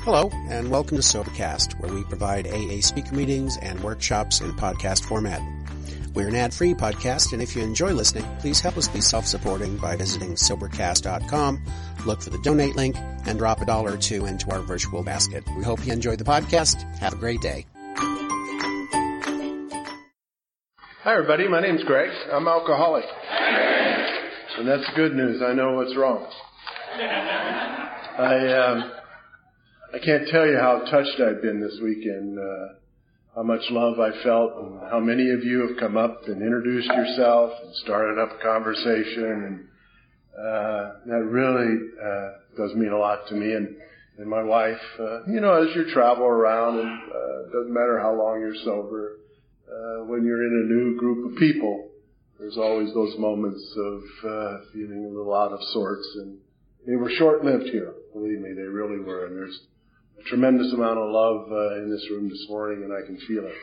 Hello, and welcome to Sobercast, where we provide AA speaker meetings and workshops in podcast format. We're an ad-free podcast, and if you enjoy listening, please help us be self-supporting by visiting Sobercast.com, look for the donate link, and drop $1 or $2 into our virtual basket. We hope you enjoyed the podcast. Have a great day. Hi, everybody. My name's Greg. I'm alcoholic. And that's good news. I know what's wrong. I can't tell you how touched I've been this weekend, how much love I felt, and how many of you have come up and introduced yourself and started up a conversation. And that really does mean a lot to me and my wife. As you travel around, and it doesn't matter how long you're sober, when you're in a new group of people, there's always those moments of feeling a little out of sorts. And they were short-lived here. Believe me, they really were. And there's a tremendous amount of love in this room this morning, and I can feel it.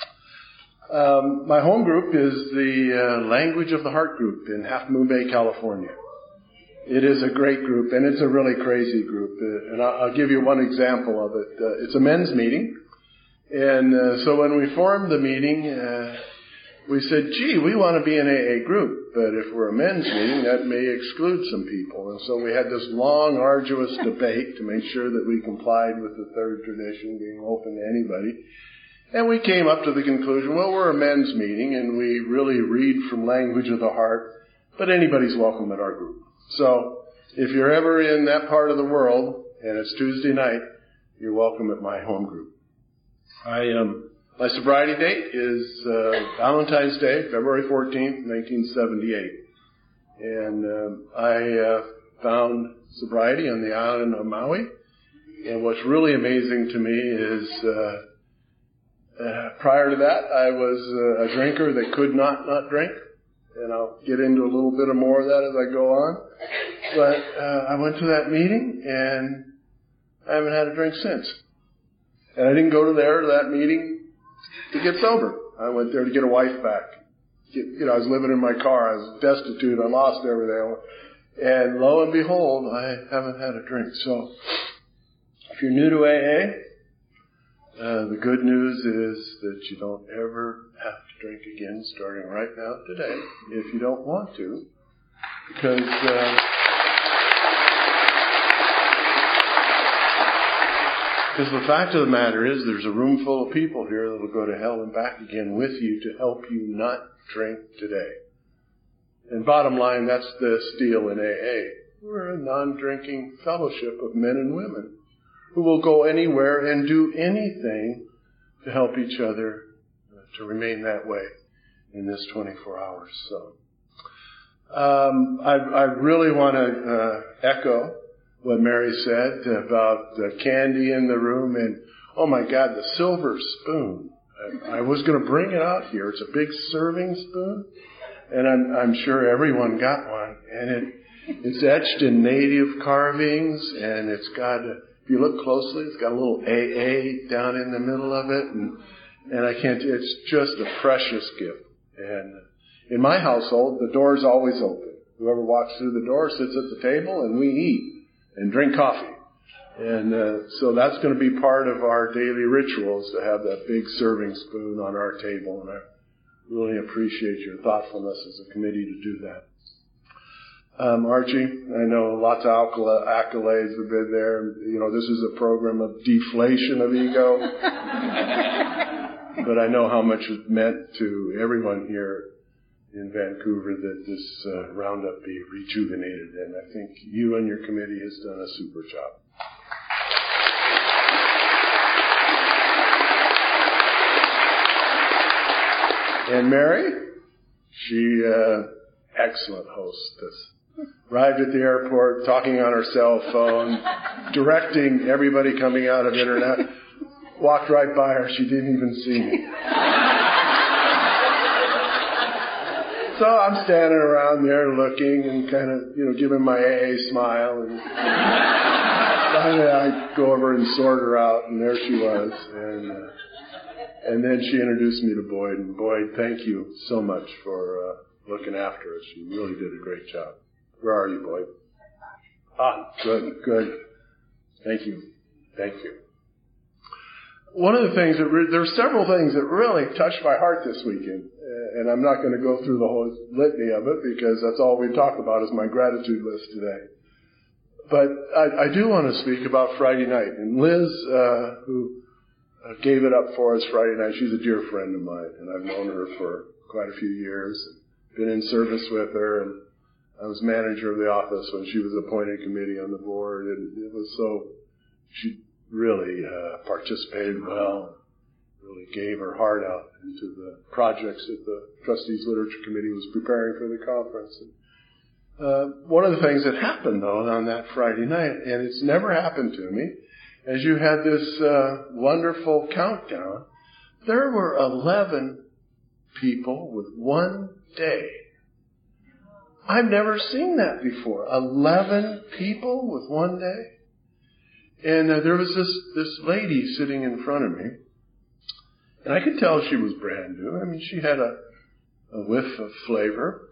My home group is the Language of the Heart group in Half Moon Bay, California. It is a great group, and it's a really crazy group. And I'll give you one example of it. It's a men's meeting. And so when we formed the meeting, we said, we want to be an AA group, but if we're a men's meeting, that may exclude some people. And so we had this long, arduous debate to make sure that we complied with the third tradition, being open to anybody. And we came up to the conclusion, we're a men's meeting, and we really read from Language of the Heart, but anybody's welcome at our group. So if you're ever in that part of the world, and it's Tuesday night, you're welcome at my home group. My sobriety date is Valentine's Day, February 14th, 1978. And I found sobriety on the island of Maui. And what's really amazing to me is prior to that, I was a drinker that could not drink. And I'll get into a little bit more of that as I go on. But I went to that meeting, and I haven't had a drink since. And I didn't go to that meeting to get sober. I went there to get a wife back. I was living in my car. I was destitute. I lost everything. And lo and behold, I haven't had a drink. So if you're new to AA, the good news is that you don't ever have to drink again starting right now today if you don't want to. Because the fact of the matter is there's a room full of people here that will go to hell and back again with you to help you not drink today. And bottom line, that's the deal in AA. We're a non-drinking fellowship of men and women who will go anywhere and do anything to help each other to remain that way in this 24 hours. So I really want to echo what Mary said about the candy in the room, and oh my God, the silver spoon. I was going to bring it out here. It's a big serving spoon, and I'm sure everyone got one. And it's etched in native carvings, and it's got, if you look closely, it's got a little AA down in the middle of it, and it's just a precious gift. And in my household, the door's always open. Whoever walks through the door sits at the table, and we eat and drink coffee. And so that's going to be part of our daily rituals, to have that big serving spoon on our table. And I really appreciate your thoughtfulness as a committee to do that. Archie, I know lots of accolades have been there. This is a program of deflation of ego. But I know how much it meant to everyone here in Vancouver that this roundup be rejuvenated, and I think you and your committee has done a super job. And Mary, she excellent hostess. Arrived at the airport, talking on her cell phone, directing everybody coming out of internet. Walked right by her, she didn't even see me. So I'm standing around there looking and kind of, giving my AA smile. And finally I go over and sort her out, and there she was. And then she introduced me to Boyd. And Boyd, thank you so much for looking after us. You really did a great job. Where are you, Boyd? Good. Thank you. Thank you. One of the things there were several things that really touched my heart this weekend, and I'm not going to go through the whole litany of it because that's all we talk about is my gratitude list today. But I do want to speak about Friday night. And Liz, who gave it up for us Friday night, she's a dear friend of mine, and I've known her for quite a few years, and been in service with her, and I was manager of the office when she was appointed committee on the board, and it was so, she really participated well, really gave her heart out into the projects that the Trustees Literature Committee was preparing for the conference. One of the things that happened, though, on that Friday night, and it's never happened to me, as you had this wonderful countdown, there were 11 people with one day. I've never seen that before. 11 people with one day. And there was this lady sitting in front of me, and I could tell she was brand new. I mean, she had a whiff of flavor.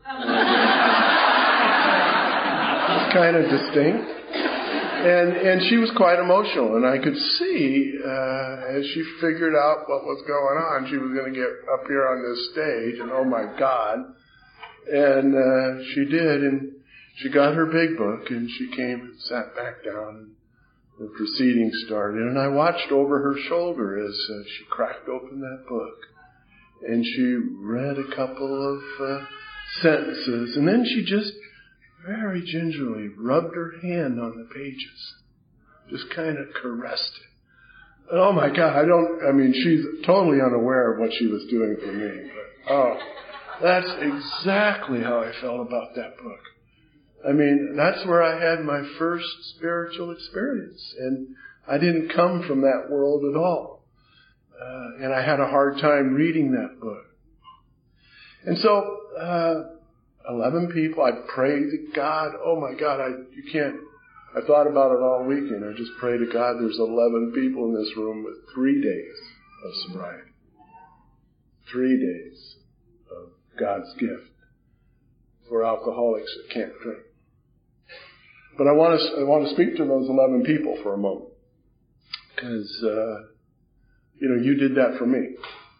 It was kind of distinct. And she was quite emotional, and I could see as she figured out what was going on, she was going to get up here on this stage, and oh my God. And she did, and she got her big book, and she came and sat back down, and the proceedings started. And I watched over her shoulder as she cracked open that book, and she read a couple of sentences, and then she just very gingerly rubbed her hand on the pages, just kind of caressed it. And oh my God, she's totally unaware of what she was doing for me, but that's exactly how I felt about that book. I mean, that's where I had my first spiritual experience, and I didn't come from that world at all. And I had a hard time reading that book. And so, 11 people, I prayed to God. Oh my God, I thought about it all weekend. I just prayed to God, there's 11 people in this room with 3 days of sobriety. 3 days of God's gift for alcoholics that can't drink. But I want to speak to those 11 people for a moment. Because, you did that for me.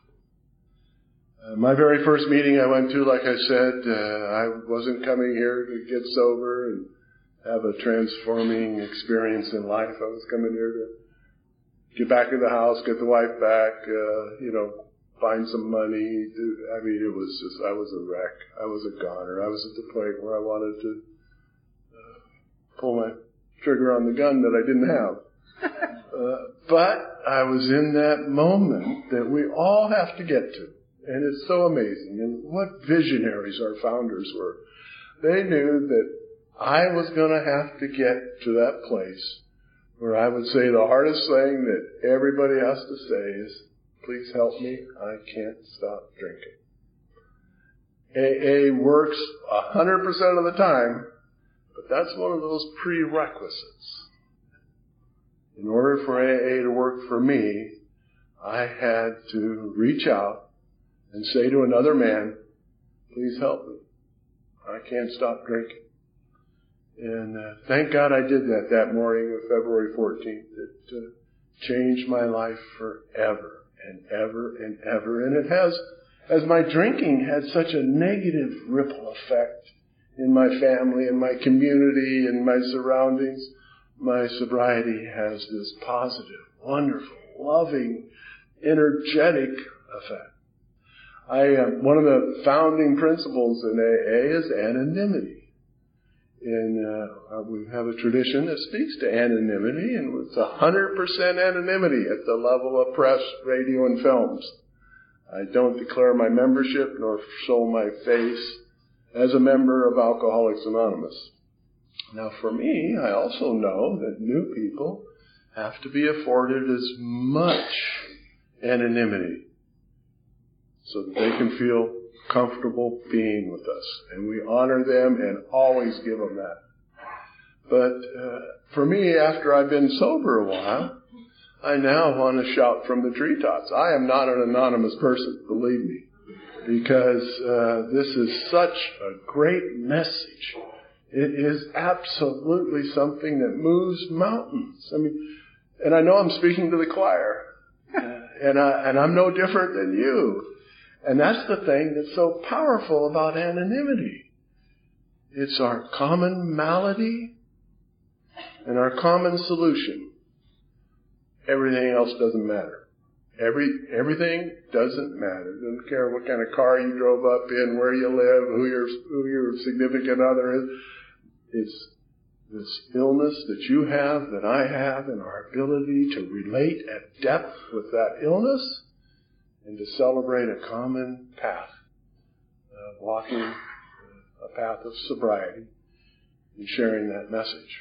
My very first meeting I went to, like I said, I wasn't coming here to get sober and have a transforming experience in life. I was coming here to get back in the house, get the wife back, find some money. It was just, I was a wreck. I was a goner. I was at the point where I wanted to pull my trigger on the gun that I didn't have. But I was in that moment that we all have to get to. And it's so amazing. And what visionaries our founders were. They knew that I was going to have to get to that place where I would say the hardest thing that everybody has to say is, please help me, I can't stop drinking. AA works 100% of the time, but that's one of those prerequisites. In order for AA to work for me, I had to reach out and say to another man, please help me. I can't stop drinking. And thank God I did that morning of February 14th. It changed my life forever and ever and ever. And it has, as my drinking had such a negative ripple effect in my family, in my community, in my surroundings, my sobriety has this positive, wonderful, loving, energetic effect. One of the founding principles in AA is anonymity. And we have a tradition that speaks to anonymity, and it's 100% anonymity at the level of press, radio, and films. I don't declare my membership nor show my face as a member of Alcoholics Anonymous. Now, for me, I also know that new people have to be afforded as much anonymity so that they can feel comfortable being with us. And we honor them and always give them that. But for me, after I've been sober a while, I now want to shout from the treetops. I am not an anonymous person, believe me, because this is such a great message. It is absolutely something that moves mountains. I mean, And I know I'm speaking to the choir. And I'm no different than you. And that's the thing that's so powerful about anonymity. It's our common malady and our common solution. Everything else doesn't matter. Everything doesn't matter. It doesn't care what kind of car you drove up in, where you live, who your significant other is. It's this illness that you have, that I have, and our ability to relate at depth with that illness and to celebrate a common path, walking a path of sobriety and sharing that message.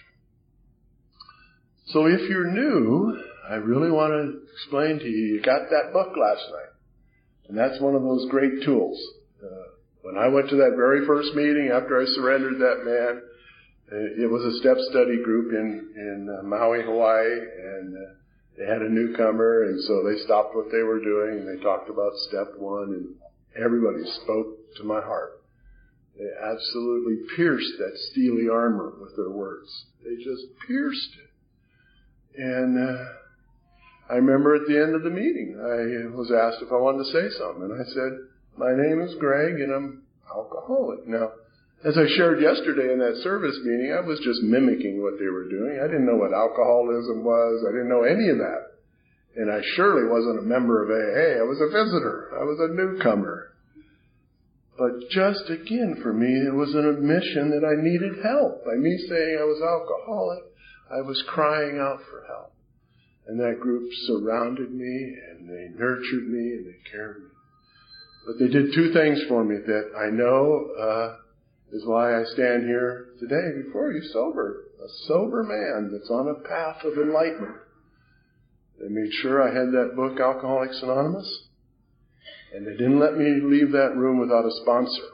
So if you're new, I really want to explain to you, you got that book last night. And that's one of those great tools. When I went to that very first meeting after I surrendered that man, it was a step study group in Maui, Hawaii, and they had a newcomer, and so they stopped what they were doing, and they talked about step one, and everybody spoke to my heart. They absolutely pierced that steely armor with their words. They just pierced it. And I remember at the end of the meeting, I was asked if I wanted to say something, and I said, my name is Greg, and I'm alcoholic. Now, as I shared yesterday in that service meeting, I was just mimicking what they were doing. I didn't know what alcoholism was. I didn't know any of that. And I surely wasn't a member of AA. I was a visitor. I was a newcomer. But just again, for me, it was an admission that I needed help. By me saying I was alcoholic, I was crying out for help. And that group surrounded me, and they nurtured me, and they cared me. But they did two things for me that I know is why I stand here today before you sober. A sober man that's on a path of enlightenment. They made sure I had that book, Alcoholics Anonymous, and they didn't let me leave that room without a sponsor.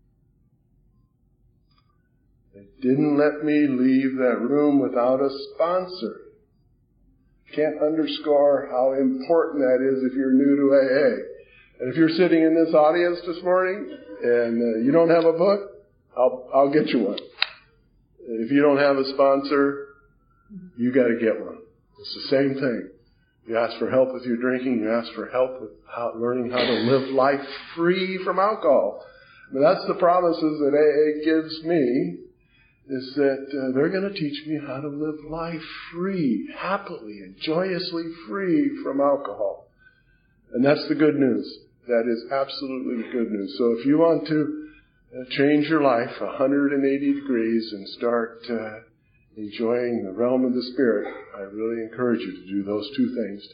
They didn't let me leave that room without a sponsor. Can't underscore how important that is if you're new to AA. And if you're sitting in this audience this morning and you don't have a book, I'll get you one. If you don't have a sponsor, you got to get one. It's the same thing. You ask for help with your drinking. You ask for help with learning how to live life free from alcohol. I mean, that's the promises that AA gives me, is that they're going to teach me how to live life free, happily and joyously free from alcohol. And that's the good news. That is absolutely the good news. So if you want to change your life 180 degrees and start enjoying the realm of the Spirit, I really encourage you to do those two things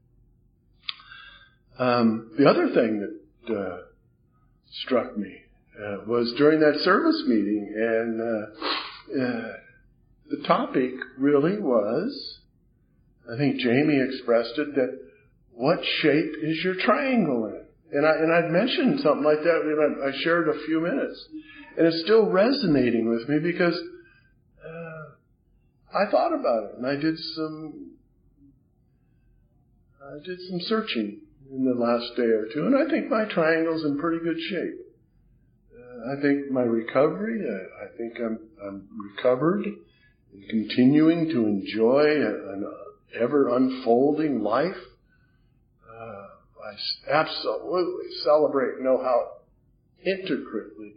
today. The other thing that struck me was during that service meeting, and the topic really was, I think Jamie expressed it, that what shape is your triangle in? And I'd mentioned something like that when I shared a few minutes. And it's still resonating with me because I thought about it, and I did some searching in the last day or two, and I think my triangle's in pretty good shape. I think my recovery, I think I'm recovered and continuing to enjoy an ever unfolding life. I absolutely celebrate and know how intricately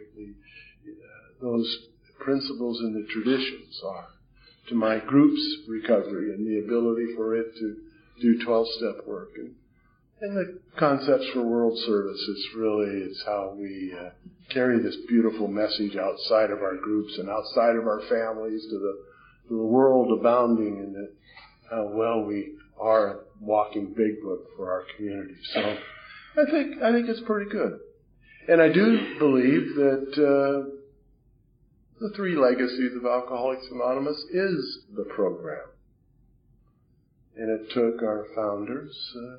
those principles and the traditions are to my group's recovery and the ability for it to do 12-step work. And the concepts for world service, it's how we carry this beautiful message outside of our groups and outside of our families to the world abounding in how well we are walking big book for our community. So I think it's pretty good. And I do believe that the three legacies of Alcoholics Anonymous is the program. And it took our founders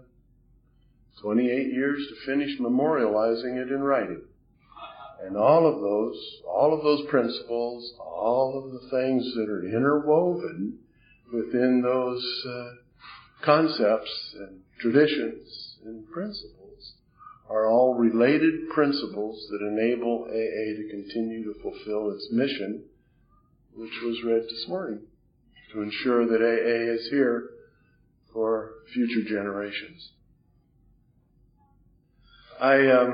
28 years to finish memorializing it in writing. And all of those principles, all of the things that are interwoven within those concepts and traditions and principles are all related principles that enable AA to continue to fulfill its mission, which was read this morning, to ensure that AA is here for future generations. I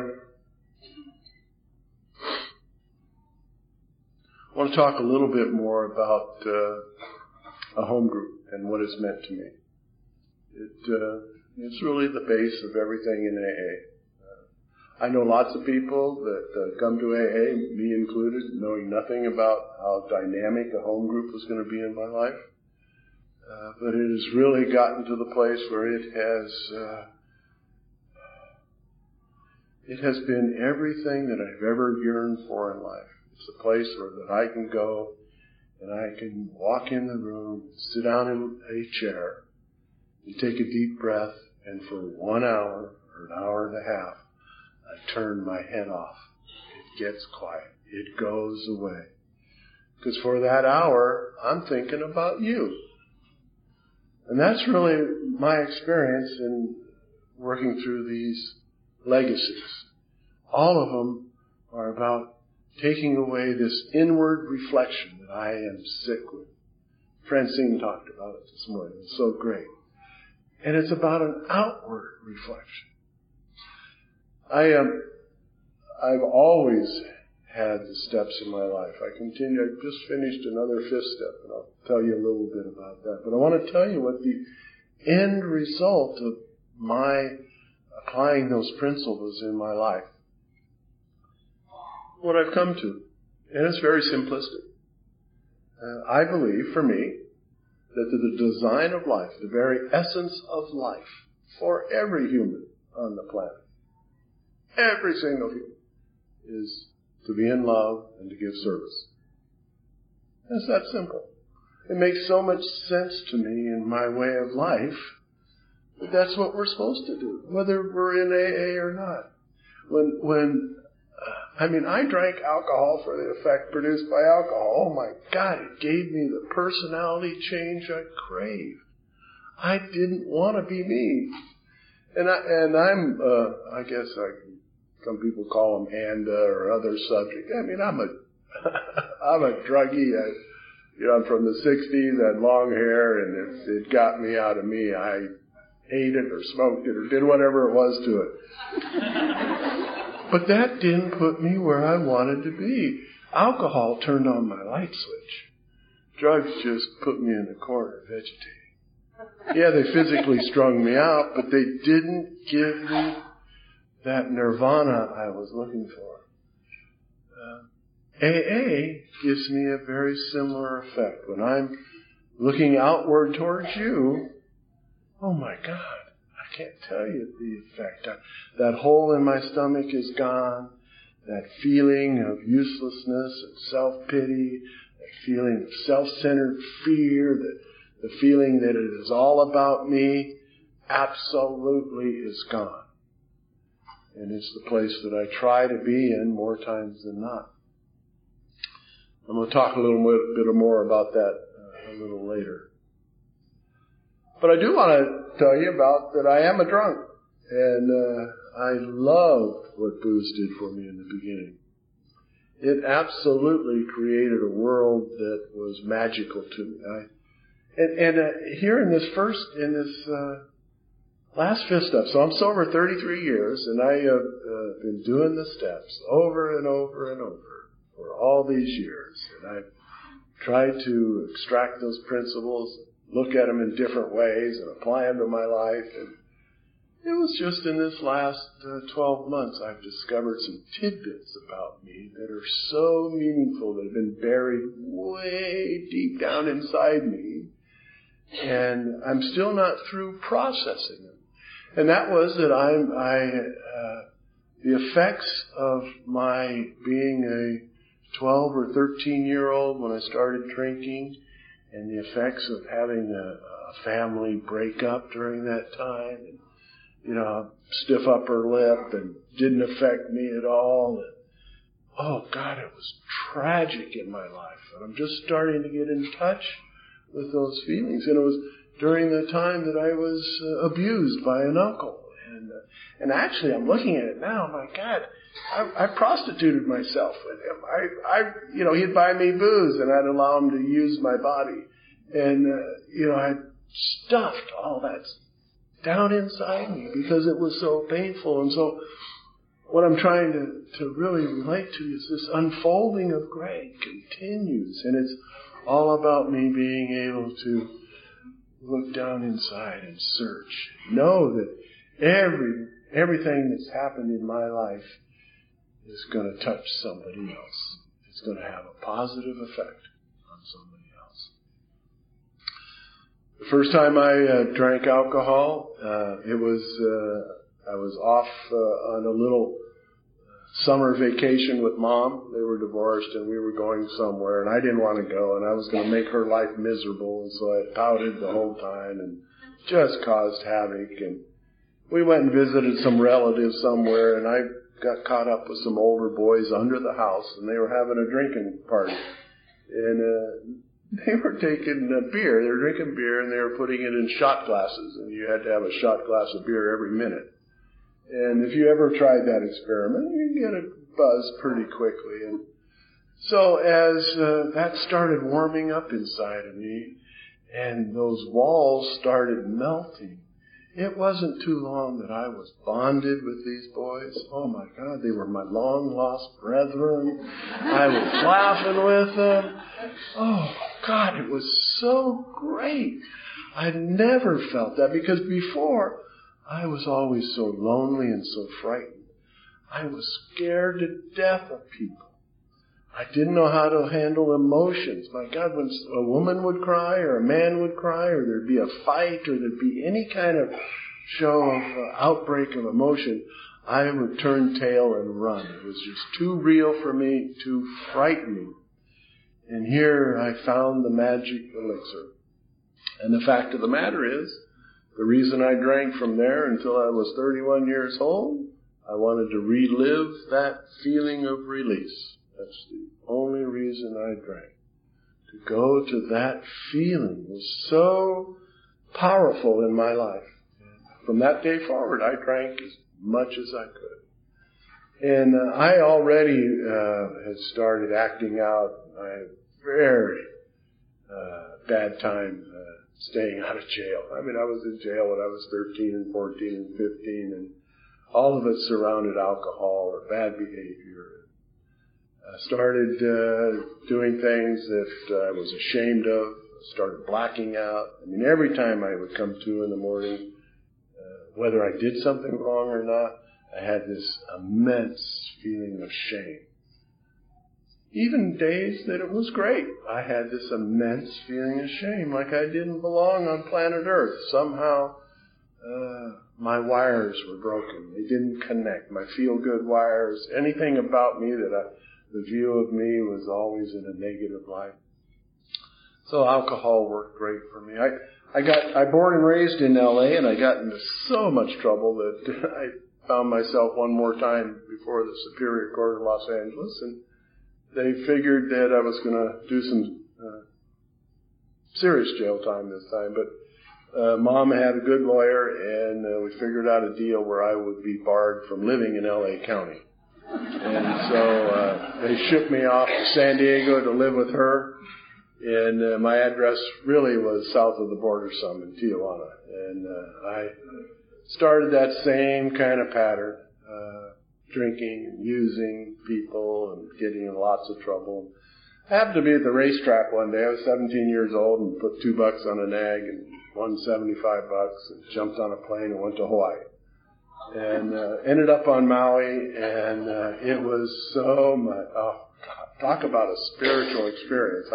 want to talk a little bit more about a home group and what it's meant to me. It's really the base of everything in AA. I know lots of people that come to AA, me included, knowing nothing about how dynamic a home group was going to be in my life. But it has really gotten to the place where it has been everything that I've ever yearned for in life. It's a place where that I can go and I can walk in the room, sit down in a chair, and take a deep breath, and for 1 hour or an hour and a half, I turn my head off. It gets quiet. It goes away. Because for that hour, I'm thinking about you. And that's really my experience in working through these legacies. All of them are about taking away this inward reflection that I am sick with. Francine talked about it this morning. It's so great. And it's about an outward reflection. I've always had the steps in my life. I just finished another 5th step, and I'll tell you a little bit about that. But I want to tell you what the end result of my applying those principles in my life, what I've come to. And it's very simplistic. I believe, for me, that the design of life, the very essence of life, for every human on the planet, every single human, is to be in love and to give service. It's that simple. It makes so much sense to me in my way of life that that's what we're supposed to do, whether we're in AA or not. I drank alcohol for the effect produced by alcohol. Oh my God, it gave me the personality change I craved. I didn't want to be me. I guess some people call them ANDA or other subject. I'm a druggie. I'm from the 60s, I had long hair, and it got me out of me. I ate it or smoked it or did whatever it was to it. But that didn't put me where I wanted to be. Alcohol turned on my light switch. Drugs just put me in the corner vegetating. Yeah, they physically strung me out, but they didn't give me that nirvana I was looking for. AA gives me a very similar effect. When I'm looking outward towards you, oh my God, I can't tell you the effect. That hole in my stomach is gone. That feeling of uselessness and self-pity, that feeling of self-centered fear, the feeling that it is all about me, absolutely is gone. And it's the place that I try to be in more times than not. I'm going to talk a little bit more about that a little later. But I do want to tell you about that I am a drunk. And I loved what booze did for me in the beginning. It absolutely created a world that was magical to me. Here in this last 5th step, so I'm sober 33 years, and I have been doing the steps over and over and over for all these years. And I've tried to extract those principles, look at them in different ways, and apply them to my life. And it was just in this last 12 months I've discovered some tidbits about me that are so meaningful, that have been buried way deep down inside me. And I'm still not through processing them. And that was that the effects of my being a 12 or 13-year-old when I started drinking, and the effects of having a family break up during that time, and, stiff upper lip, and didn't affect me at all. And, oh God, it was tragic in my life. And I'm just starting to get in touch with those feelings. And it was during the time that I was abused by an uncle. And actually, I'm looking at it now, my God, I prostituted myself with him. He'd buy me booze, and I'd allow him to use my body. And, I stuffed all that down inside me because it was so painful. And so what I'm trying to really relate to is this unfolding of Greg continues. And it's all about me being able to look down inside and search. Know that everything that's happened in my life is going to touch somebody else. It's going to have a positive effect on somebody else. The first time I drank alcohol, I was off on a little summer vacation with Mom. They were divorced and we were going somewhere and I didn't want to go and I was going to make her life miserable, and so I pouted the whole time and just caused havoc. And we went and visited some relatives somewhere, and I got caught up with some older boys under the house, and they were having a drinking party. And they were taking beer. They were drinking beer, and they were putting it in shot glasses, and you had to have a shot glass of beer every minute. And if you ever tried that experiment, you get a buzz pretty quickly. And so as that started warming up inside of me, and those walls started melting, it wasn't too long that I was bonded with these boys. Oh my God, they were my long-lost brethren. I was laughing with them. Oh God, it was so great. I'd never felt that, because before I was always so lonely and so frightened. I was scared to death of people. I didn't know how to handle emotions. My God, when a woman would cry or a man would cry or there'd be a fight or there'd be any kind of show of outbreak of emotion, I would turn tail and run. It was just too real for me, too frightening. And here I found the magic elixir. And the fact of the matter is, the reason I drank from there until I was 31 years old, I wanted to relive that feeling of release. That's the only reason I drank. To go to that feeling was so powerful in my life. And from that day forward, I drank as much as I could. And I already had started acting out. I had a very bad time staying out of jail. I mean, I was in jail when I was 13 and 14 and 15, and all of it surrounded alcohol or bad behavior. I started doing things that I was ashamed of. I started blacking out. I mean, every time I would come to in the morning, whether I did something wrong or not, I had this immense feeling of shame. Even days that it was great, I had this immense feeling of shame, like I didn't belong on planet Earth. Somehow, my wires were broken. They didn't connect. My feel-good wires, anything about me the view of me was always in a negative light. So alcohol worked great for me. I born and raised in L.A., and I got into so much trouble that I found myself one more time before the Superior Court of Los Angeles, and they figured that I was going to do some serious jail time this time. But Mom had a good lawyer, and we figured out a deal where I would be barred from living in L.A. County. And so they shipped me off to San Diego to live with her. And my address really was south of the border some in Tijuana. And I started that same kind of pattern. Drinking and using people and getting in lots of trouble. I happened to be at the racetrack one day. I was 17 years old and put $2 on a nag and won $75 and jumped on a plane and went to Hawaii. And ended up on Maui, and it was so much, oh God, talk about a spiritual experience.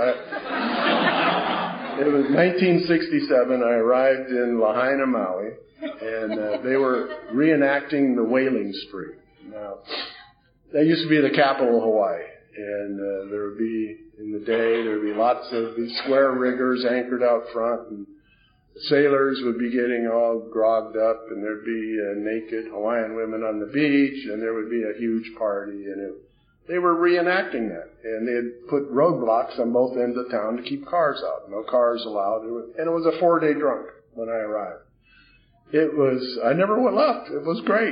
It was 1967. I arrived in Lahaina, Maui, and they were reenacting the whaling spree. Now, that used to be the capital of Hawaii, and there would be, in the day, there would be lots of these square riggers anchored out front, and the sailors would be getting all grogged up, and there'd be naked Hawaiian women on the beach, and there would be a huge party, and they were reenacting that, and they had put roadblocks on both ends of town to keep cars out. No cars allowed, and it was a 4-day drunk when I arrived. I never left. It was great.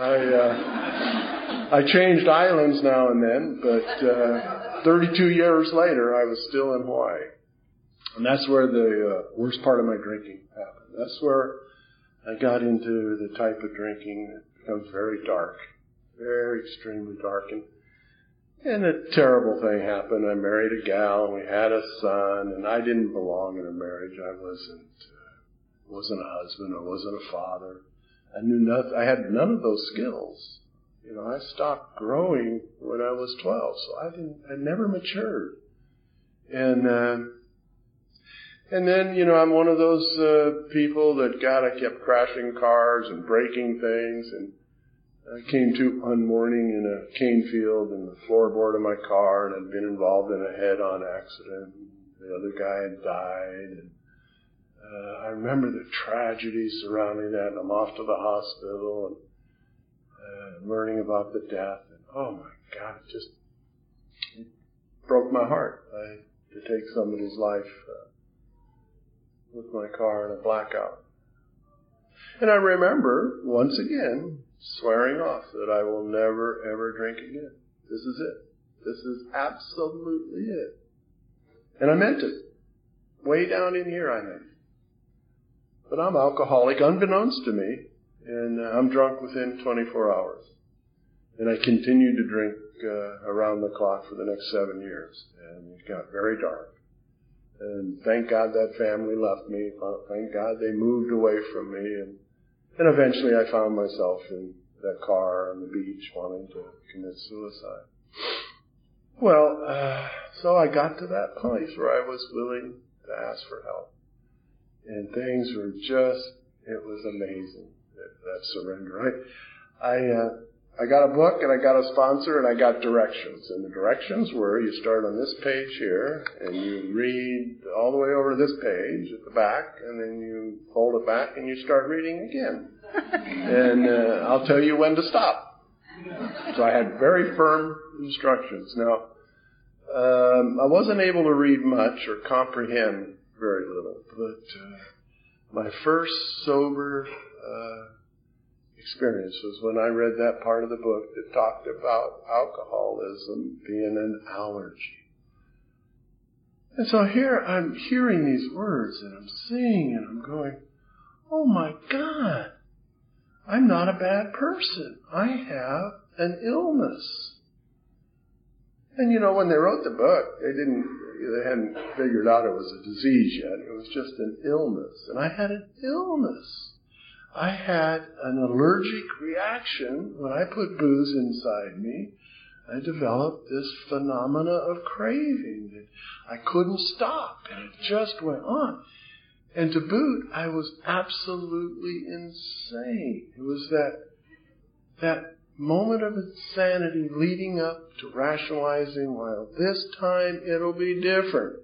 I changed islands now and then, but 32 years later, I was still in Hawaii. And that's where the worst part of my drinking happened. That's where I got into the type of drinking that becomes very dark, very extremely dark. And a terrible thing happened. I married a gal, and we had a son, and I didn't belong in a marriage. I wasn't a husband. I wasn't a father. I knew nothing. I had none of those skills. I stopped growing when I was 12, so I never matured. And then, I'm one of those people that, I kept crashing cars and breaking things, and I came to one morning in a cane field in the floorboard of my car, and I'd been involved in a head-on accident. The other guy had died, and I remember the tragedy surrounding that, and I'm off to the hospital, and learning about the death, and oh my God, it broke my heart to take somebody's life with my car in a blackout. And I remember, once again, swearing off that I will never, ever drink again. This is it. This is absolutely it. And I meant it. Way down in here I meant it. But I'm alcoholic, unbeknownst to me, and I'm drunk within 24 hours. And I continued to drink around the clock for the next 7 years. And it got very dark. And thank God that family left me. Thank God they moved away from me. And eventually I found myself in that car on the beach wanting to commit suicide. Well, so I got to that place where I was willing to ask for help. And things were it was amazing, that surrender. I got a book, and I got a sponsor, and I got directions. And the directions were, you start on this page here, and you read all the way over to this page at the back, and then you fold it back, and you start reading again. And I'll tell you when to stop. So I had very firm instructions. Now, I wasn't able to read much or comprehend very little, but my first sober experience was when I read that part of the book that talked about alcoholism being an allergy. And so here I'm hearing these words, and I'm seeing, and I'm going, oh my God, I'm not a bad person. I have an illness. And when they wrote the book, they hadn't figured out it was a disease yet. It was just an illness. And I had an illness. I had an allergic reaction when I put booze inside me. I developed this phenomena of craving that I couldn't stop, and it just went on. And to boot, I was absolutely insane. It was that moment of insanity leading up to rationalizing, well, this time it'll be different.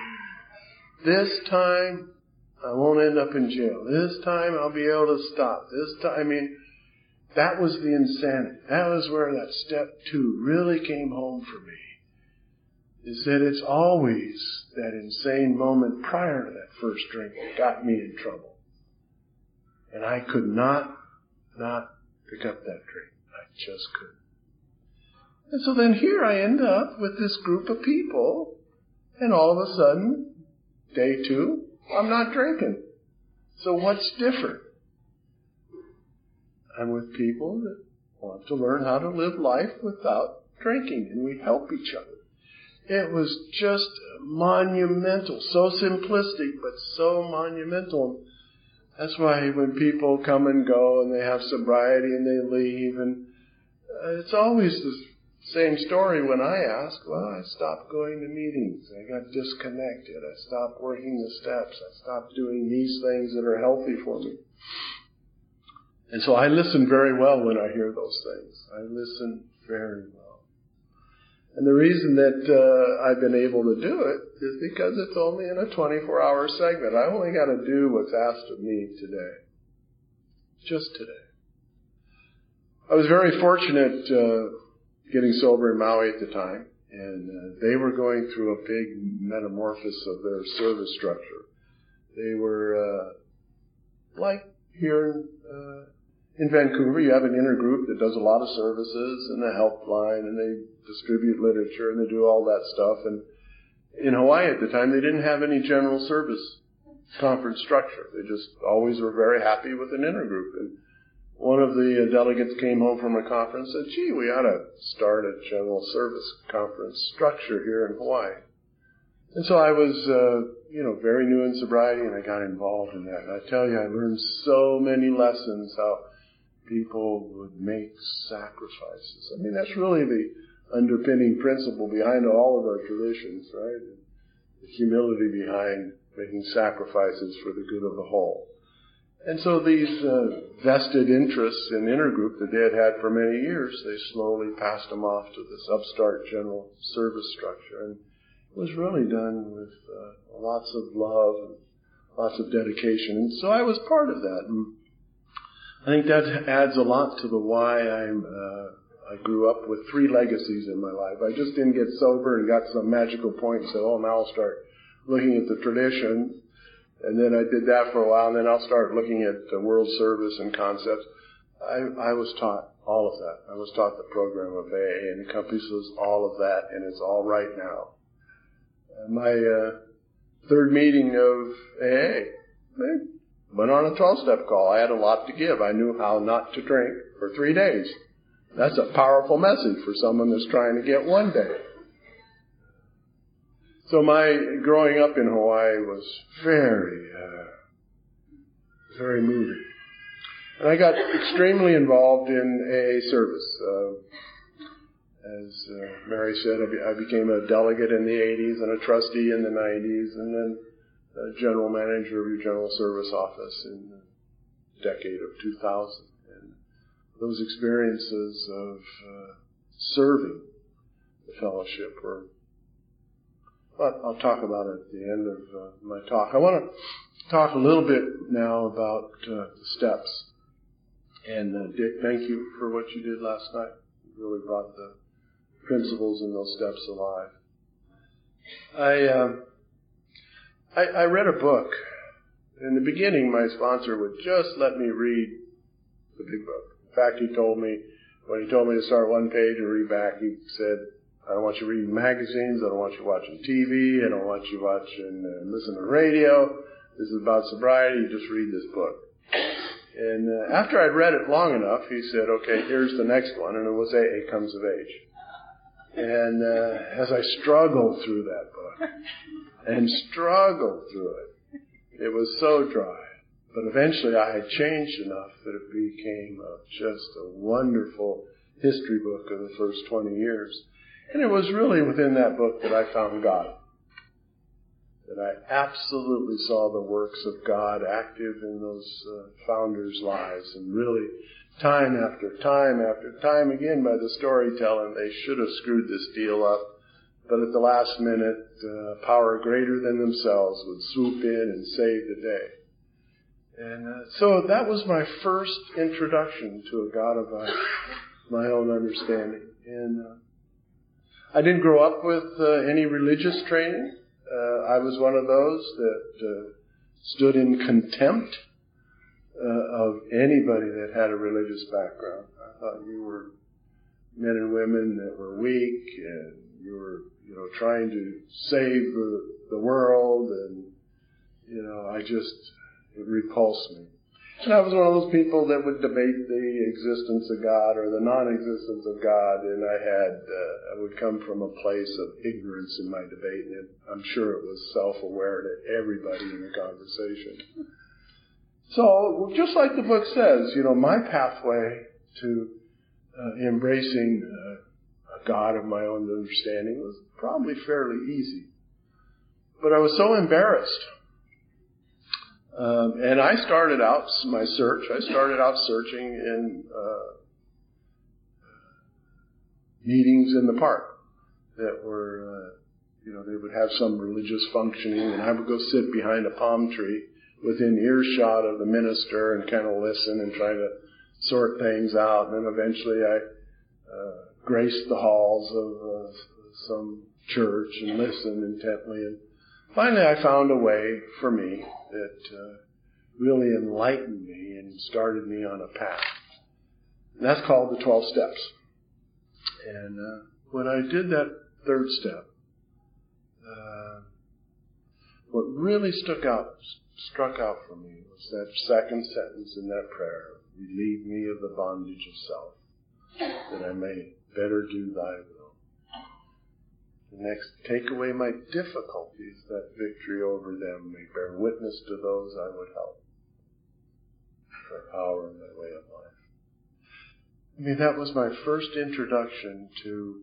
This time I won't end up in jail. This time I'll be able to stop. This time, that was the insanity. That was where that step 2 really came home for me. Is that it's always that insane moment prior to that first drink that got me in trouble. And I could not pick up that drink. I just couldn't. And so then here I end up with this group of people, and all of a sudden, day 2, I'm not drinking. So what's different? I'm with people that want to learn how to live life without drinking, and we help each other. It was just monumental, so simplistic, but so monumental. That's why when people come and go and they have sobriety and they leave, and it's always the same story when I ask, well, I stopped going to meetings. I got disconnected. I stopped working the steps. I stopped doing these things that are healthy for me. And so I listen very well when I hear those things. I listen very well. And the reason that I've been able to do it is because it's only in a 24-hour segment. I only got to do what's asked of me today. Just today. I was very fortunate getting sober in Maui at the time, and they were going through a big metamorphosis of their service structure. They were like here in Vancouver, you have an intergroup that does a lot of services and a helpline, and they distribute literature and they do all that stuff. And in Hawaii at the time, they didn't have any general service conference structure. They just always were very happy with an intergroup. And one of the delegates came home from a conference and said, gee, we ought to start a general service conference structure here in Hawaii. And so I was, very new in sobriety, and I got involved in that. And I tell you, I learned so many lessons how people would make sacrifices. I mean, that's really the underpinning principle behind all of our traditions, right? The humility behind making sacrifices for the good of the whole. And so these vested interests in intergroup that they had had for many years, they slowly passed them off to this upstart general service structure. And it was really done with lots of love and lots of dedication. And so I was part of that. And I think that adds a lot to the why I grew up with 3 legacies in my life. I just didn't get sober and got some magical point and said, oh, now I'll start looking at the tradition. And then I did that for a while, and then I'll start looking at world service and concepts. I was taught all of that. I was taught the program of AA, and encompasses all of that, and it's all right now. My 3rd meeting of AA, I went on a 12-step call. I had a lot to give. I knew how not to drink for 3 days. That's a powerful message for someone that's trying to get 1 day. So my growing up in Hawaii was very, very moving. And I got extremely involved in AA service. As Mary said, I became a delegate in the 80s and a trustee in the 90s, and then a general manager of your general service office in the decade of 2000. And those experiences of serving the fellowship were, but I'll talk about it at the end of my talk. I want to talk a little bit now about the steps. And Dick, thank you for what you did last night. You really brought the principles in those steps alive. I read a book. In the beginning, my sponsor would just let me read the big book. In fact, when he told me to start one page and read back, he said, I don't want you reading magazines. I don't want you watching TV. I don't want you watching and listening to radio. This is about sobriety. You just read this book. And after I'd read it long enough, he said, okay, here's the next one. And it was AA Comes of Age. And as I struggled through that book and struggled through it, it was so dry. But eventually I had changed enough that it became just a wonderful history book of the first 20 years. And it was really within that book that I found God. That I absolutely saw the works of God active in those founders' lives. And really, time after time again, by the storytelling, they should have screwed this deal up. But at the last minute, power greater than themselves would swoop in and save the day. And so that was my first introduction to a God of my own understanding. And I didn't grow up with any religious training. I was one of those that stood in contempt of anybody that had a religious background. I thought you were men and women that were weak, and you were, trying to save the world, and, it repulsed me. And I was one of those people that would debate the existence of God or the non-existence of God, and I would come from a place of ignorance in my debate, and I'm sure it was self-aware to everybody in the conversation. So, just like the book says, my pathway to embracing a God of my own understanding was probably fairly easy. But I was so embarrassed. And I started out my search. I started out searching in meetings in the park that were, they would have some religious functioning, and I would go sit behind a palm tree within earshot of the minister and kind of listen and try to sort things out. And then eventually I graced the halls of some church and listened intently. And finally I found a way for me that really enlightened me and started me on a path. And that's called the 12 Steps. And when I did that 3rd step, what really struck out for me was that second sentence in that prayer, relieve me of the bondage of self, that I may better do thy will. The next, take away my difficulties, that victory over them may bear witness to those I would help. For power in my way of life. I mean, that was my first introduction to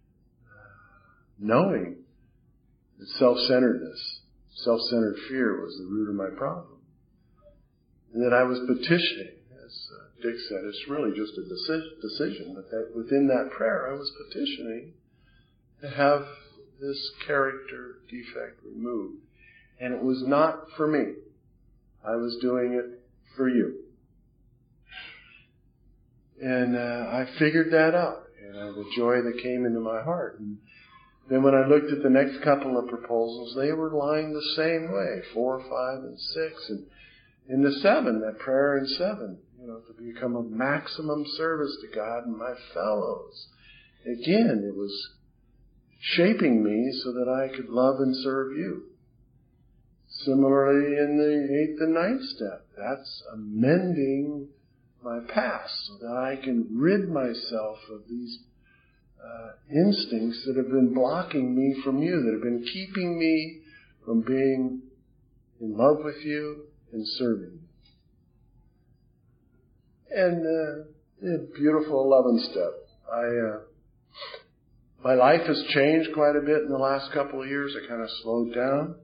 knowing that self-centeredness, self-centered fear was the root of my problem. And that I was petitioning, as Dick said, it's really just a decision, but that within that prayer I was petitioning to have this character defect removed. And it was not for me. I was doing it for you. And I figured that out. And the joy that came into my heart. And then when I looked at the next couple of proposals, they were lying the same way, 4, 5, and 6. And in the 7, that prayer in 7, to become of maximum service to God and my fellows. Again, it was shaping me so that I could love and serve you. Similarly, in the 8th and 9th step, that's amending my past so that I can rid myself of these instincts that have been blocking me from you, that have been keeping me from being in love with you and serving you. And the beautiful 11th step. My life has changed quite a bit in the last couple of years. I kind of slowed down.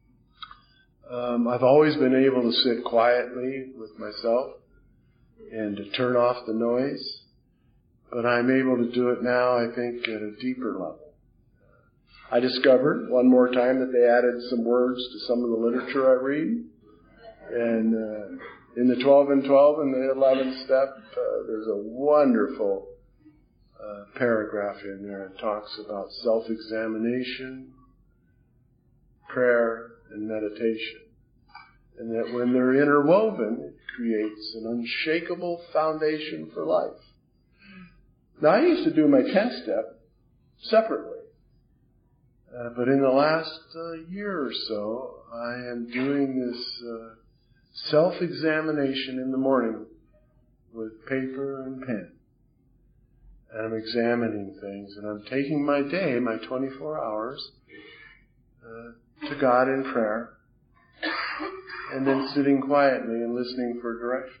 I've always been able to sit quietly with myself and to turn off the noise. But I'm able to do it now, I think, at a deeper level. I discovered one more time that they added some words to some of the literature I read. And in the 12 and 12 and the 11th step, there's a wonderful paragraph in there. It talks about self-examination, prayer, and meditation. And that when they're interwoven, it creates an unshakable foundation for life. Now, I used to do my 10th step separately. But in the last year or so, I am doing this self-examination in the morning with paper and pen. And I'm examining things, and I'm taking my day, my 24 hours, to God in prayer, and then sitting quietly and listening for directions.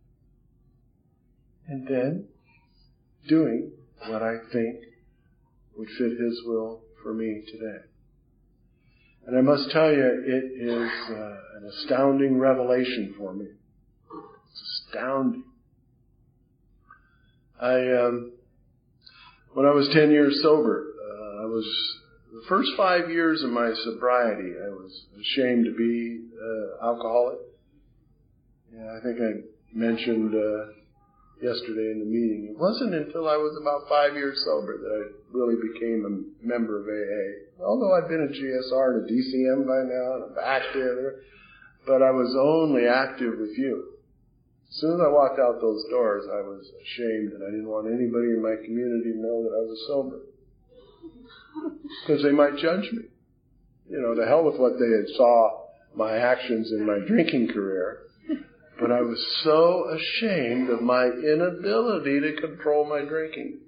And then doing what I think would fit His will for me today. And I must tell you, it is an astounding revelation for me. It's astounding. When I was 10 years sober, the first 5 years of my sobriety, I was ashamed to be alcoholic. Yeah, I think I mentioned yesterday in the meeting. It wasn't until I was about 5 years sober that I really became a member of AA. Although I've been a GSR and a DCM by now, and I'm active, but I was only active with you. As soon as I walked out those doors, I was ashamed, and I didn't want anybody in my community to know that I was sober. Because they might judge me. To hell with what they had saw my actions in my drinking career. But I was so ashamed of my inability to control my drinking.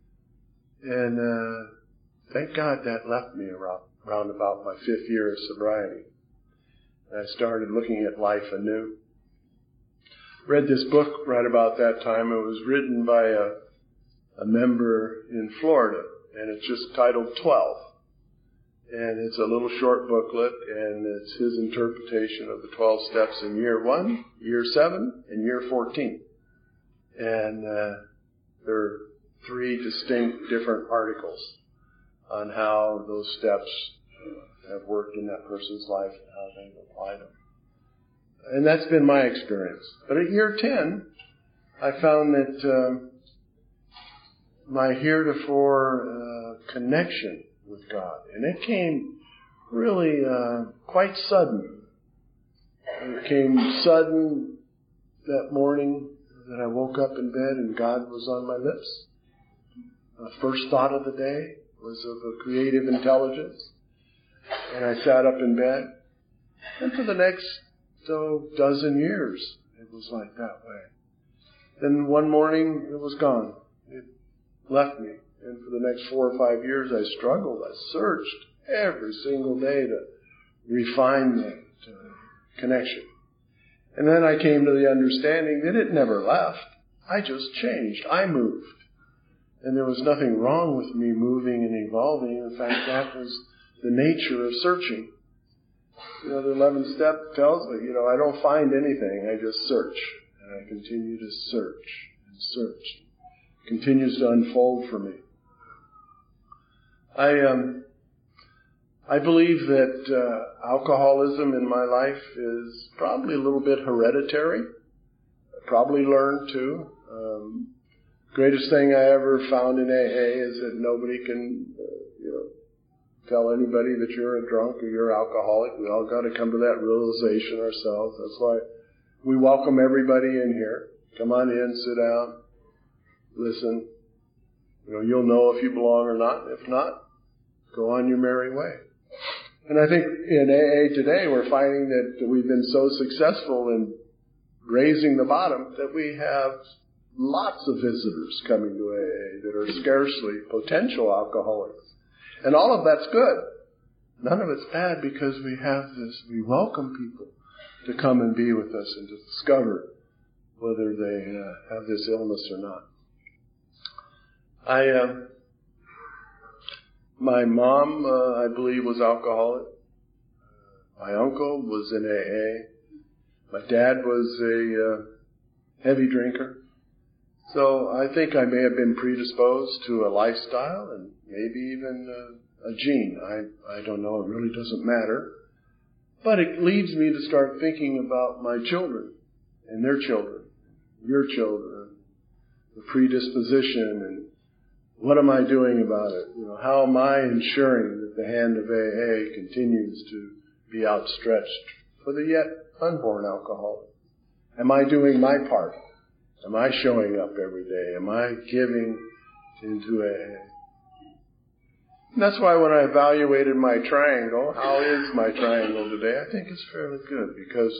And thank God that left me around about my 5th year of sobriety. And I started looking at life anew. Read this book right about that time. It was written by a member in Florida, and it's just titled 12. And it's a little short booklet, and it's his interpretation of the 12 steps in year 1, year 7, and year 14. And there are 3 distinct different articles on how those steps have worked in that person's life and how they've applied them. And that's been my experience. But at year 10, I found that my heretofore connection with God, and it came really quite sudden. It came sudden that morning that I woke up in bed and God was on my lips. The first thought of the day was of a creative intelligence. And I sat up in bed And for the next dozen years, it was like that way. Then one morning, it was gone. It left me. And for the next 4 or 5 years, I struggled. I searched every single day to refine that connection. And then I came to the understanding that it never left. I just changed. I moved. And there was nothing wrong with me moving and evolving. In fact, that was the nature of searching. The 11th step tells me, I don't find anything. I just search. And I continue to search and search. It continues to unfold for me. I believe that alcoholism in my life is probably a little bit hereditary. Probably learned too. Greatest thing I ever found in AA is that nobody can, tell anybody that you're a drunk or you're alcoholic. We all got to come to that realization ourselves. That's why we welcome everybody in here. Come on in, sit down, listen. You'll know if you belong or not. If not, go on your merry way. And I think in AA today we're finding that we've been so successful in raising the bottom that we have lots of visitors coming to AA that are scarcely potential alcoholics. And all of that's good. None of it's bad because we welcome people to come and be with us and to discover whether they have this illness or not. My mom, I believe, was alcoholic. My uncle was in AA. My dad was a heavy drinker. So I think I may have been predisposed to a lifestyle and maybe even a gene. I don't know. It really doesn't matter. But it leads me to start thinking about my children and their children, your children, the predisposition, and what am I doing about it? How am I ensuring that the hand of AA continues to be outstretched for the yet unborn alcoholic? Am I doing my part? Am I showing up every day? Am I giving into AA? And that's why when I evaluated my triangle, how is my triangle today? I think it's fairly good because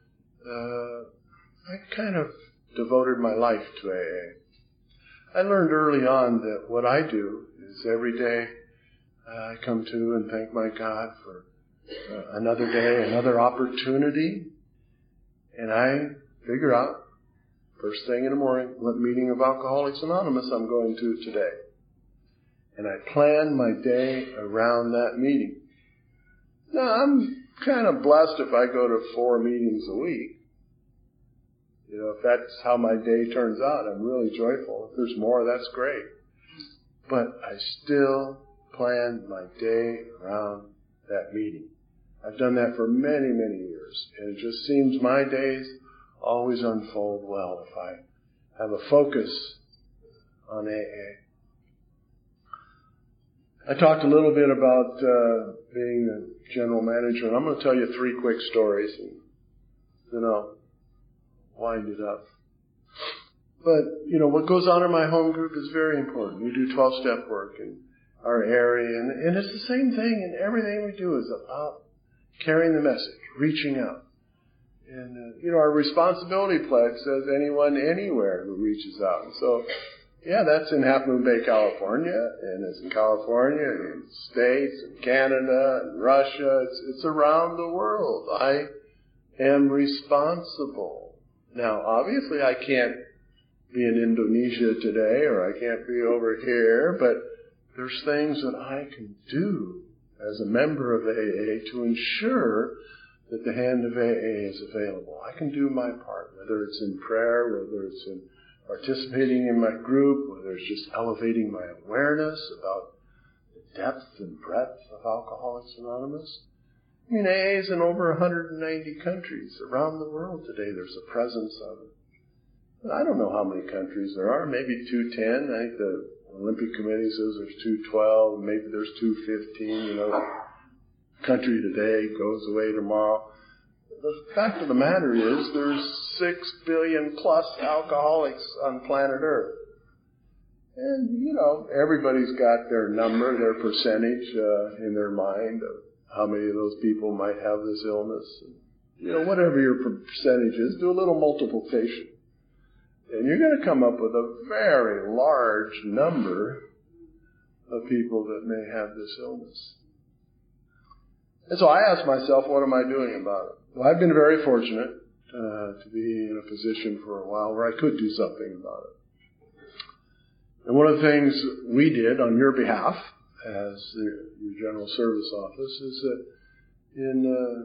I kind of devoted my life to AA. I learned early on that what I do is every day I come to and thank my God for another day, another opportunity, and I figure out first thing in the morning what meeting of Alcoholics Anonymous I'm going to today. And I plan my day around that meeting. Now, I'm kind of blessed if I go to 4 meetings a week. If that's how my day turns out, I'm really joyful. If there's more, that's great. But I still plan my day around that meeting. I've done that for many, many years. And it just seems my days always unfold well if I have a focus on AA. I talked a little bit about being the general manager, and I'm going to tell you 3 quick stories, and then I'll wind it up. But, what goes on in my home group is very important. We do 12-step work in our area, and it's the same thing, and everything we do is about carrying the message, reaching out. And, our responsibility pledge says anyone, anywhere who reaches out. And so, yeah, that's in Half Moon Bay, California, and it's in California, and in the States, and Canada, and Russia. It's around the world. I am responsible. Now, obviously, I can't be in Indonesia today, or I can't be over here, but there's things that I can do as a member of AA to ensure that the hand of AA is available. I can do my part, whether it's in prayer, whether it's in participating in my group, whether it's just elevating my awareness about the depth and breadth of Alcoholics Anonymous. AA is in over 190 countries around the world today. There's a presence of it. And I don't know how many countries there are, maybe 210. I think the Olympic Committee says there's 212, maybe there's 215. Country today goes away tomorrow. The fact of the matter is there's 6 billion plus alcoholics on planet Earth. And, everybody's got their number, their percentage in their mind of how many of those people might have this illness. Whatever your percentage is, do a little multiplication. And you're going to come up with a very large number of people that may have this illness. And so I asked myself, what am I doing about it? Well, I've been very fortunate to be in a position for a while where I could do something about it. And one of the things we did on your behalf as your General Service Office is that in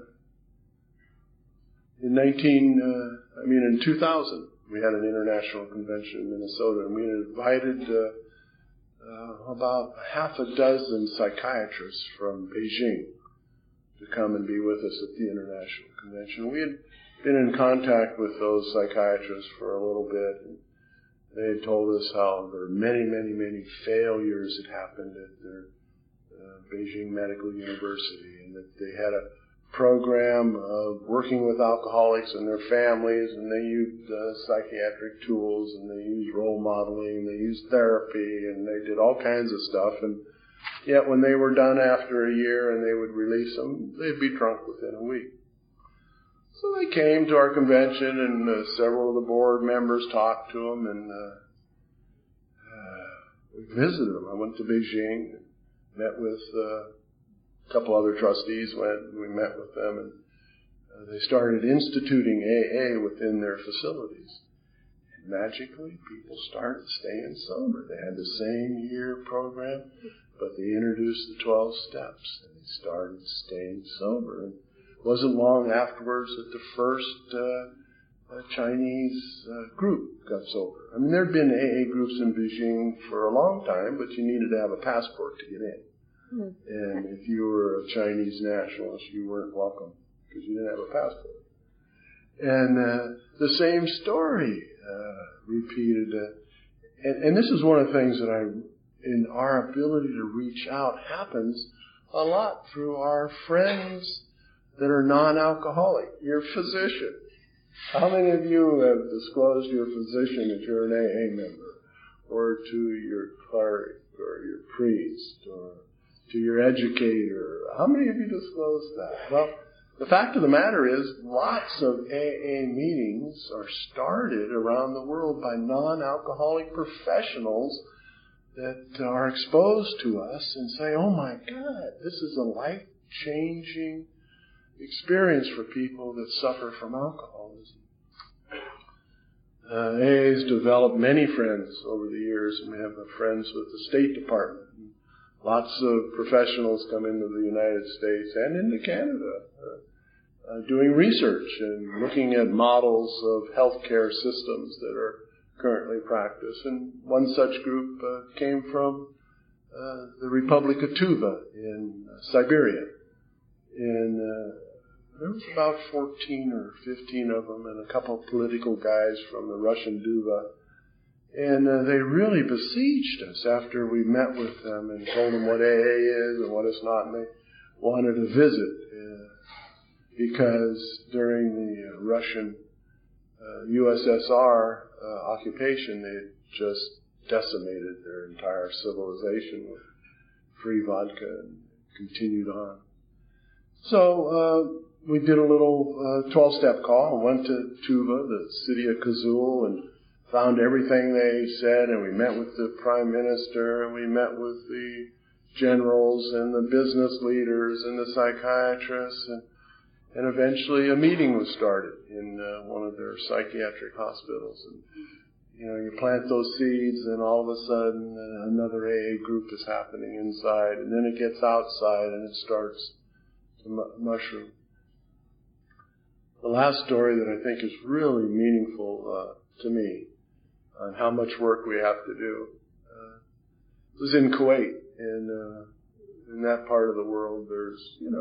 2000, we had an international convention in Minnesota, and we had invited about half a dozen psychiatrists from Beijing to come and be with us at the international convention. We had been in contact with those psychiatrists for a little bit, and they had told us how there were many, many, many failures that happened at their Beijing Medical University, and that they had a program of working with alcoholics and their families, and they used psychiatric tools, and they used role modeling, they used therapy, and they did all kinds of stuff. And yet when they were done after a year and they would release them, they'd be drunk within a week. So they came to our convention, and several of the board members talked to them, and we visited them. I went to Beijing, and met with a couple other trustees, we met with them, and they started instituting AA within their facilities. And magically, people started staying sober. They had the same year program, but they introduced the 12 steps, and they started staying sober. And it wasn't long afterwards that the first Chinese group got sober. I mean, there had been AA groups in Beijing for a long time, but you needed to have a passport to get in. And if you were a Chinese nationalist, you weren't welcome because you didn't have a passport. And the same story repeated. And this is one of the things that in our ability to reach out happens a lot through our friends that are non-alcoholic, your physician. How many of you have disclosed to your physician that you're an AA member, or to your cleric, or your priest, or to your educator? How many of you disclosed that? Well, the fact of the matter is, lots of AA meetings are started around the world by non-alcoholic professionals that are exposed to us and say, oh my God, this is a life-changing experience for people that suffer from alcoholism. AA's developed many friends over the years, and we have friends with the State Department. Lots of professionals come into the United States and into Canada doing research and looking at models of healthcare systems that are currently practiced. And one such group came from the Republic of Tuva in Siberia. And there was about 14 or 15 of them, and a couple of political guys from the Russian Duva. And they really besieged us after we met with them and told them what AA is and what it's not. And they wanted to visit because during the Russian USSR occupation, they had just decimated their entire civilization with free vodka and continued on. So we did a little 12-step call and went to Tuva, the city of Kazul, and found everything they said, and we met with the Prime Minister, and we met with the generals and the business leaders and the psychiatrists, and eventually a meeting was started in one of their psychiatric hospitals. And you plant those seeds, and all of a sudden another AA group is happening inside, and then it gets outside and it starts to mushroom. The last story that I think is really meaningful to me on how much work we have to do was in Kuwait. And in that part of the world, there's,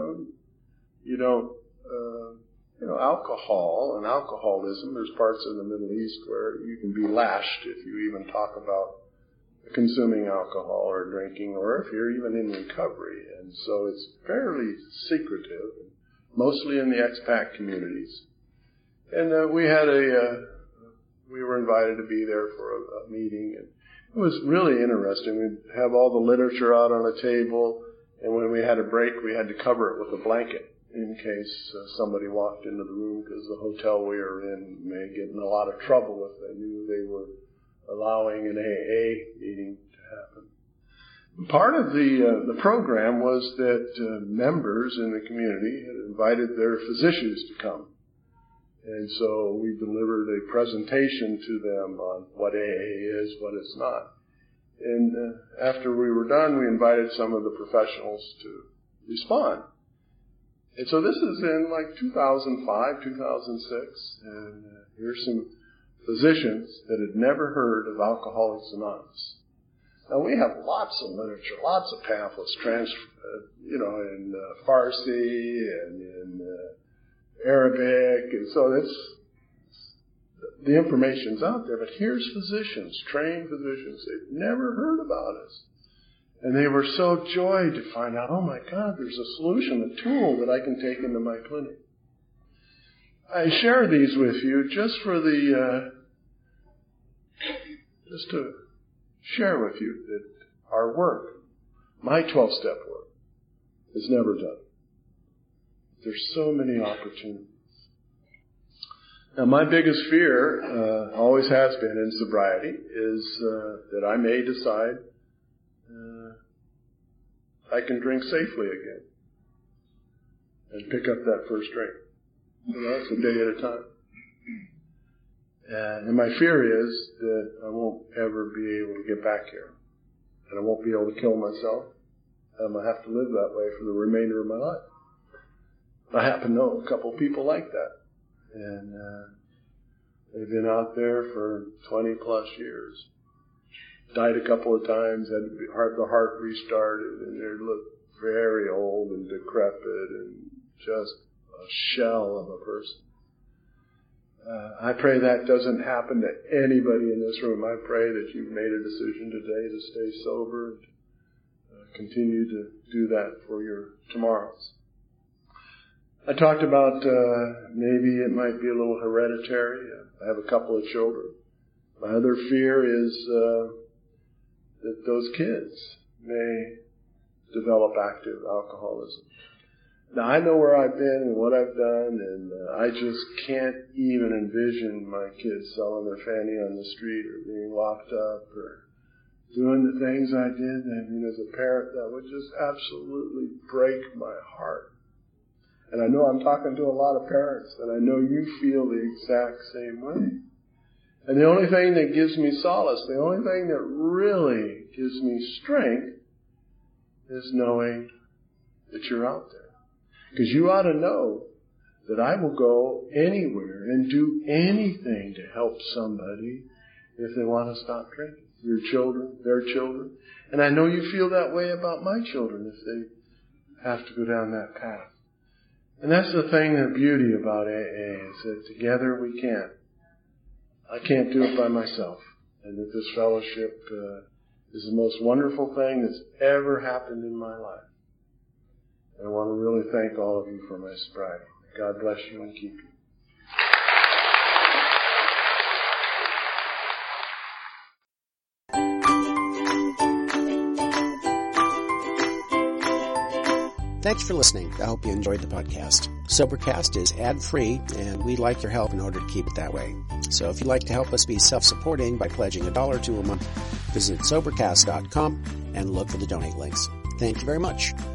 alcohol and alcoholism. There's parts in the Middle East where you can be lashed if you even talk about consuming alcohol or drinking, or if you're even in recovery. And so it's fairly secretive, mostly in the expat communities. And we were invited to be there for a meeting, and it was really interesting. We'd have all the literature out on a table, And when we had a break, we had to cover it with a blanket in case somebody walked into the room, because the hotel we were in may get in a lot of trouble if they knew they were allowing an AA meeting to happen. Part of the program was that members in the community had invited their physicians to come. And so we delivered a presentation to them on what AA is, what it's not. And after we were done, we invited some of the professionals to respond. And so this is in like 2005, 2006, and here's some physicians that had never heard of Alcoholics Anonymous. Now we have lots of literature, lots of pamphlets, in Farsi and in Arabic, and so the information's out there. But here's physicians, trained physicians, they've never heard about us. And they were so joyed to find out, oh my God, there's a solution, a tool that I can take into my clinic. I share these with you just to share with you that our work, my 12-step work, is never done. There's so many opportunities. Now, my biggest fear, always has been in sobriety, is that I may decide I can drink safely again and pick up that first drink. It's a day at a time. And my fear is that I won't ever be able to get back here. And I won't be able to kill myself. And I'm going to have to live that way for the remainder of my life. I happen to know a couple of people like that. And they've been out there for 20 plus years. Died a couple of times, had the heart restarted, and they look very old and decrepit and just a shell of a person. I pray that doesn't happen to anybody in this room. I pray that you've made a decision today to stay sober and continue to do that for your tomorrows. I talked about maybe it might be a little hereditary. I have a couple of children. My other fear is that those kids may develop active alcoholism. Now, I know where I've been and what I've done, and I just can't even envision my kids selling their fanny on the street or being locked up or doing the things I did. I mean, as a parent, that would just absolutely break my heart. And I know I'm talking to a lot of parents, and I know you feel the exact same way. And the only thing that gives me solace, the only thing that really gives me strength is knowing that you're out there. Because you ought to know that I will go anywhere and do anything to help somebody if they want to stop drinking. Your children, their children. And I know you feel that way about my children if they have to go down that path. And that's the thing, the beauty about AA, is that together we can. I can't do it by myself. And that this fellowship is the most wonderful thing that's ever happened in my life. And I want to really thank all of you for my sobriety. God bless you and keep you. Thanks for listening. I hope you enjoyed the podcast. Sobercast is ad-free, and we'd like your help in order to keep it that way. So if you'd like to help us be self-supporting by pledging $1 or $2 a month, visit Sobercast.com and look for the donate links. Thank you very much.